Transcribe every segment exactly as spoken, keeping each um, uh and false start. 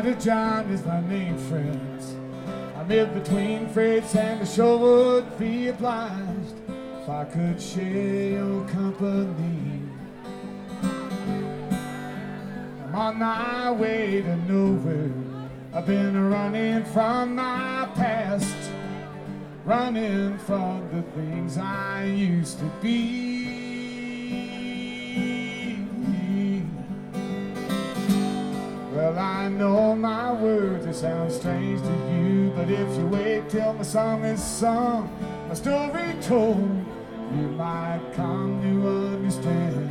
Spider John is my name, friends. I live between Freights and the shore would be obliged if I could share your company. I'm on my way to nowhere. I've been running from my past, running from the things I used to be. Well, I know my words, they sound strange to you, but if you wait till my song is sung, my story told, you might come to understand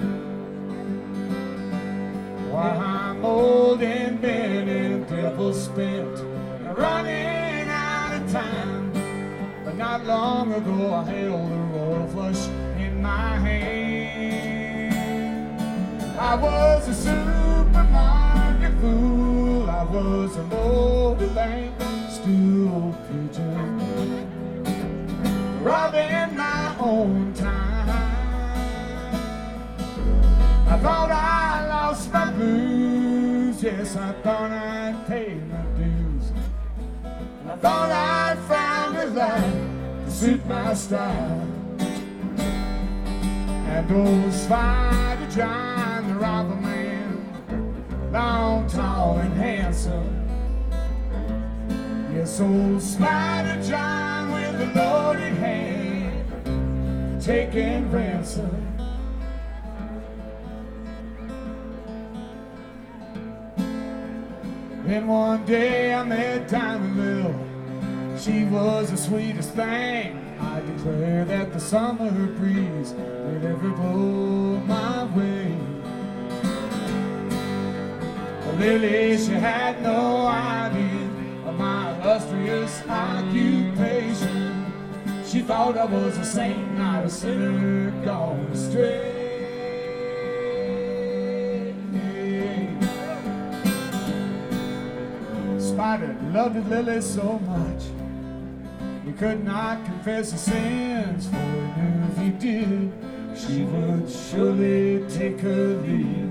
why I'm old and bent and devil spent and running out of time. But not long ago I held a royal flush in my hand. I was a supermarket fool, I was a motor bank stool pigeon, robbing my own time. I thought I lost my blues, yes, I thought I'd paid my dues. I thought I'd found a life to suit my style. And old Spider John, the robber man, long, tall, and handsome. Yes, old Spider John with a loaded hand, taking ransom. Then one day I met Diamond Lil. She was the sweetest thing. I declare that the summer breeze would ever blow my way. But Lily, she had no idea of my illustrious occupation. She thought I was a saint, not a sinner gone astray. Spider loved Lily so much, he could not confess his sins, for he knew if he did, she would surely take her leave.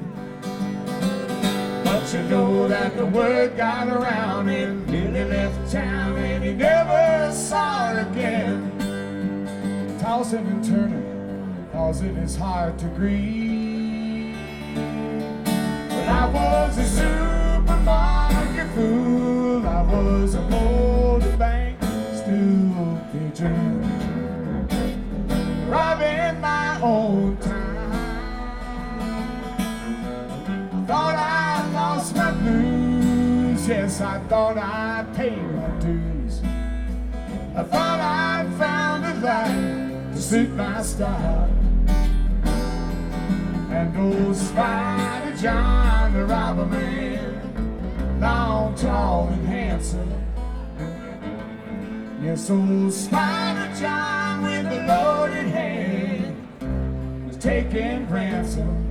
But you know that the word got around and Lily left town and he never saw her again. Tossing and turning, cause it is hard to grieve. But I was a supermarket fool, I was a motor bank stool pigeon, robbing my own time. I thought I lost my blues, yes, I thought I'd paid my dues. I thought I'd found a life to suit my style. And old Spider John, the robber man, long, tall, and handsome. Yes, old Spider John with a loaded hand was taking ransom.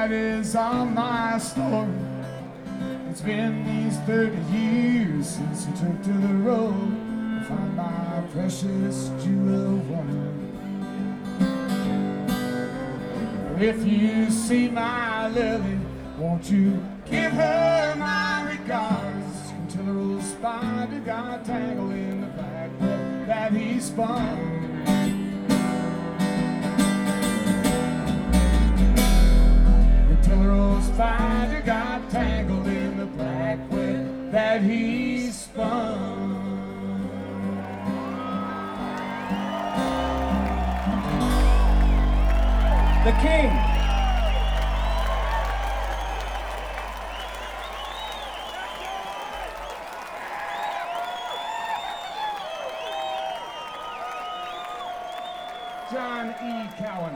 that is all my story. It's been these thirty years since I took to the road to find my precious jewel one. If you see my Lily, won't you give her my regards? Until her old spider got tangled in the black web that he spun. Until her old spider got tangled in the black web that he spun. The King. John E. Cowan.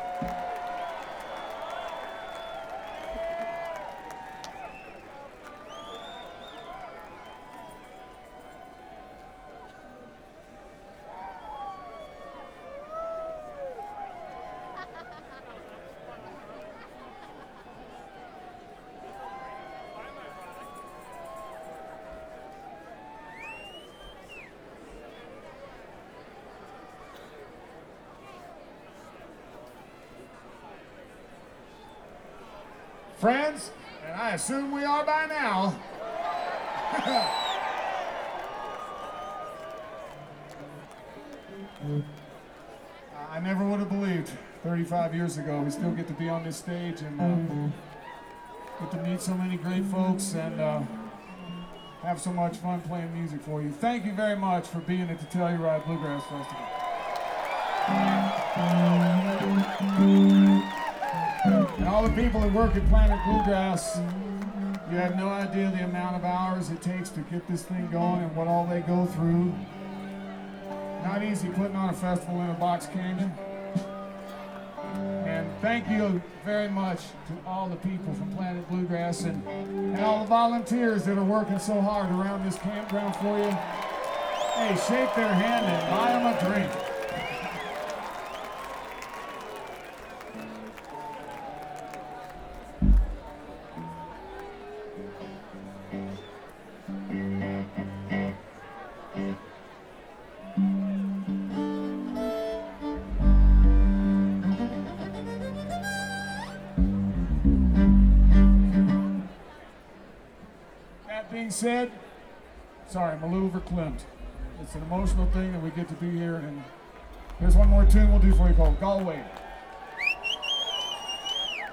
Friends, and I assume we are by now. I never would have believed thirty-five years ago we still get to be on this stage and uh, get to meet so many great folks and uh, have so much fun playing music for you. Thank you very much for being at the Telluride Bluegrass Festival. And all the people that work at Planet Bluegrass, you have no idea the amount of hours it takes to get this thing going and what all they go through. Not easy putting on a festival in a box canyon. And thank you very much to all the people from Planet Bluegrass and, and all the volunteers that are working so hard around this campground for you. Hey, shake their hand and buy them a drink. Being said, sorry, I'm a little verklempt. It's an emotional thing that we get to be here, and here's one more tune we'll do for you called Galway.